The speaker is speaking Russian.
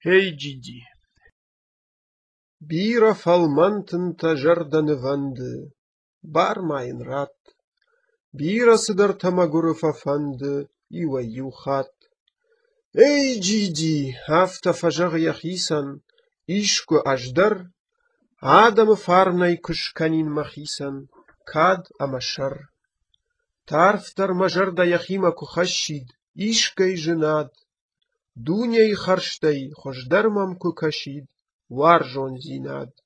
Heycidi. Bira falmanten tajardan vande, barmain rat. Bira sidar tamaguru fafande, iwa yuchat. Heycidi, hafta fajar yachisan, ishko ajdar, Adam farnai kushkanin machisan, kad amashar. Tarftar majarda yachima kuchashid, ishkei женат. Дуней харштей, хождармам кукашид, варжон зинад.